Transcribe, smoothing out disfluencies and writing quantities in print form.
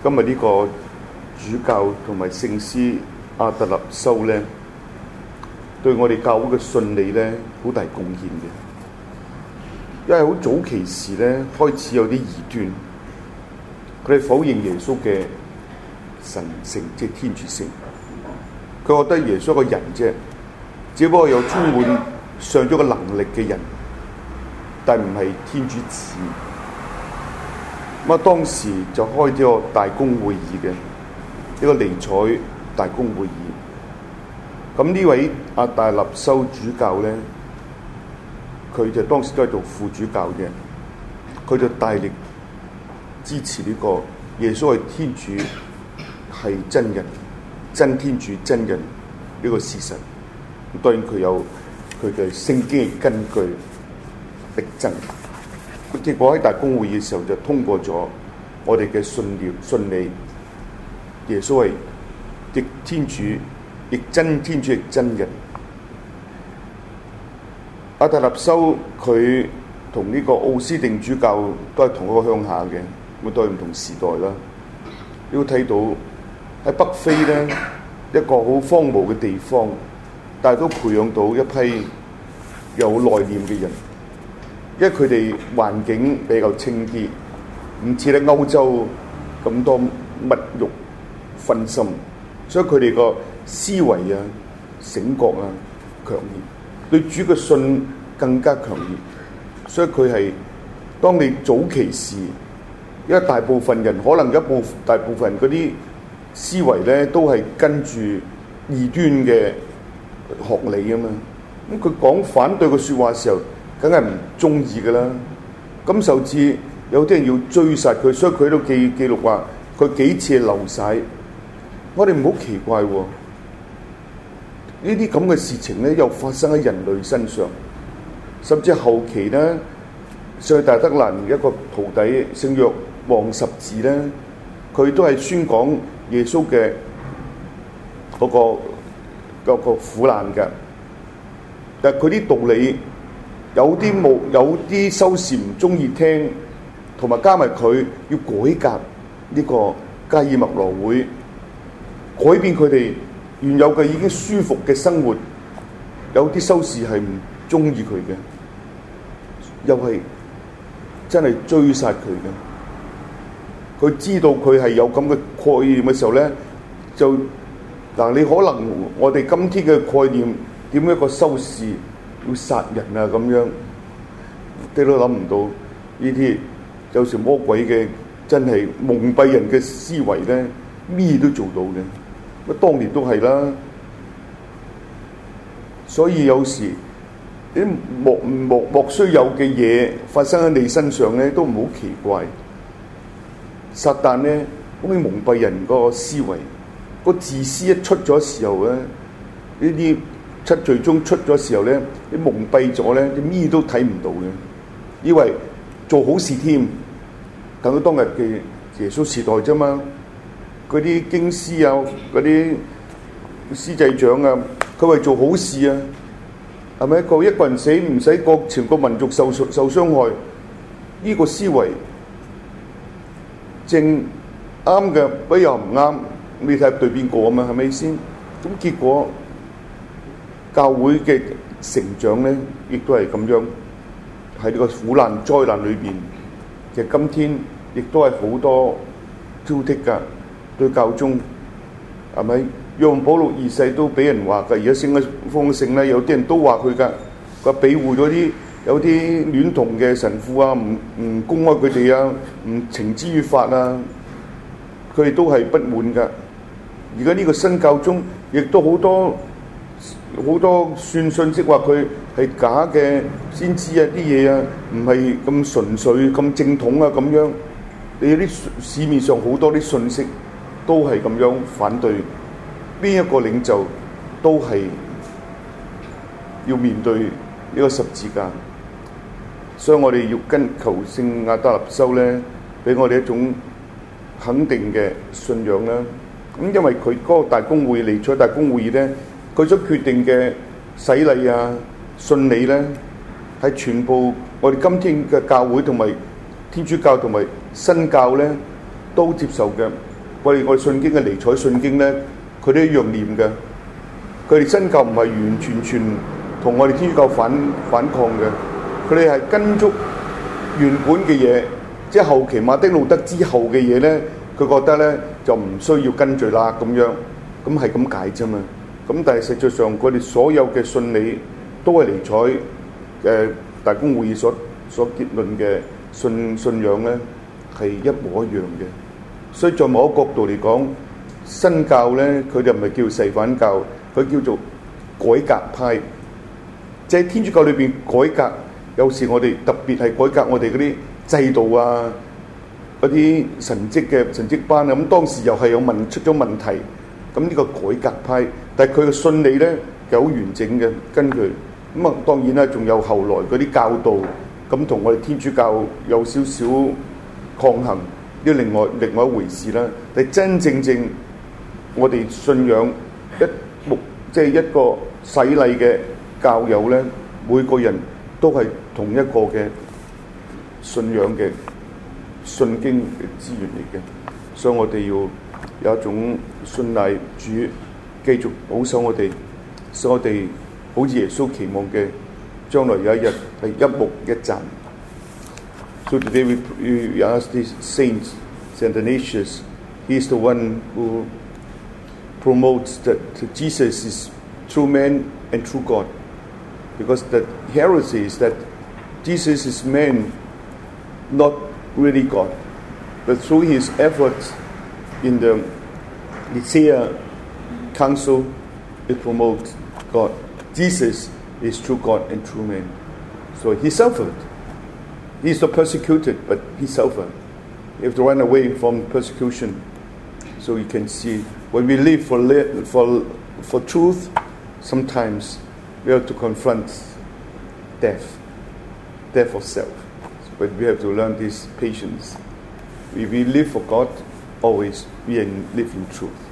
今日呢個主教同埋聖師阿特納修咧，對我哋教會嘅信理咧好大貢獻嘅。因為好早期時咧開始有啲異端，佢哋否認耶穌嘅神性，即係天主性。佢覺得耶穌個人啫，只不過有充滿上咗個能力嘅人，但唔係天主子。咁啊，當時就開咗個大公會議嘅，呢個尼采大公會議。咁呢位阿大納修主教咧，佢就當時都係做副主教嘅，佢就大力支持呢個耶穌係天主，係真人，真天主真人呢個事實。當然佢有佢嘅聖經嘅根據力爭。結果喺大公會議嘅時候就通過咗我哋嘅信理，耶穌係亦天主，亦真天主，亦真人。阿大納修佢同呢個奧斯定主教都係同一個鄉下嘅，咁都係唔同時代啦。你會睇到喺北非咧一個好荒蕪嘅地方，但係都培養到一批有內斂嘅人。因為佢哋環境比較清啲，唔似喺歐洲咁多物慾熏心，所以佢哋個思維啊、醒覺啊強烈，對主嘅信更加強烈。所以佢係當你早期時，因為大部分人可能大部分人嗰啲思維咧都係跟住異端嘅學理啊嘛。咁佢講反對嘅説話嘅時候，梗係唔中意㗎啦，咁甚至有啲人要追殺佢，所以佢都記錄話佢幾次流晒。我哋唔好奇怪喎，呢啲咁嘅事情咧又發生喺人類身上，甚至後期咧，上去大德蘭一個徒弟聖若望十字咧，佢都係宣講耶穌嘅嗰個苦難㗎，但係佢啲道理。有啲修士唔中意聽，同埋加埋佢要改革呢個加爾默羅會，改變佢哋原有嘅已經舒服嘅生活。有啲修士係唔中意佢嘅，又係真係追殺佢嘅。佢知道佢係有咁嘅概念嘅時候咧，就嗱，你可能我哋今天嘅概念點樣一個修士要殺人啊咁樣，你都諗唔到呢啲有時魔鬼嘅真係蒙蔽人嘅思維咧，咩都做到嘅。乜當年都係啦，所以有時啲莫須有嘅嘢發生喺你身上咧，都唔好奇怪。撒旦咧好似蒙蔽人個思維，個自私一出咗時候咧，呢啲七罪宗出咗時候咧，你蒙蔽咗咧，你咩都睇唔到嘅，以為做好事添。等到當日嘅耶穌時代啫嘛，嗰啲經師啊，嗰啲司祭長啊，佢為做好事啊，係咪一個人死唔使個全個民族受傷害？呢個思維正啱嘅，不過又唔啱。你睇對邊個啊嘛？係咪先？咁結果教會嘅成長咧，亦都係咁樣喺呢個苦難災難裏邊。其實今天亦都係好多挑剔㗎，對教宗係咪？約翰保祿二世都俾人話㗎，而家升咗封聖咧，有啲人都話佢㗎，佢庇護咗啲有啲戀童嘅神父啊，唔公開佢哋啊，唔懲之於法啊，佢哋都係不滿㗎。而家呢個新教宗亦都好多算信息話佢係假嘅先知啊，啲嘢啊唔係咁純粹咁正統啊咁樣。你啲市面上好多啲信息都係咁樣反對，邊一個領袖都係要面對呢個十字架。所以我哋要求聖亞達納修咧，俾我哋一種肯定嘅信仰啦。咁因為佢嗰個大公會尼采大公會議咧，佢所決定嘅洗禮啊、信理咧，係全部我哋今天嘅教會同埋天主教同埋新教咧都接受嘅。 我哋信經嘅尼采信經咧，佢都一樣念嘅。佢哋新教唔係完全同我哋天主教反抗嘅，佢哋係跟足原本嘅嘢，即係後期馬丁路德之後嘅嘢咧，佢覺得咧就唔需要跟隨啦咁樣，咁係咁解啫嘛。咁但係實際上佢哋所有嘅信理都係尼采大公會議所結論嘅信仰咧係一模一樣嘅。所以在某一個角度嚟講，新教咧佢哋唔係叫誓反教，佢叫做改革派。即係天主教裏邊改革，有時我哋特別係改革我哋嗰啲制度啊，嗰啲神職班啊，咁當時又係出咗問題。咁呢個改革派，但係佢嘅信理咧係好完整嘅根據。咁啊當然啦，仲有後來嗰啲教導，咁同我哋天主教有少少抗衡，呢另外一回事啦。但係真正我哋信仰即係一個洗禮嘅教友咧，每個人都係同一個嘅信仰嘅信經嘅資源嚟嘅，所以我哋要有一種信賴主，繼續保守我哋，使我哋好似耶穌期望嘅，將來有一日係一目一讚。So today we ask this Saint Athanasius. He is the one who promotes that Jesus is true man and true God. Because the heresy is that Jesus is man, not really God. But through his efforts in the Nicaea Council, it promotes God. Jesus is true God and true man. So he suffered. He's not persecuted, but he suffered. He have to run away from persecution. So you can see, when we live for truth, sometimes we have to confront death of self. But we have to learn this patience. If we live for God, always we live in truth.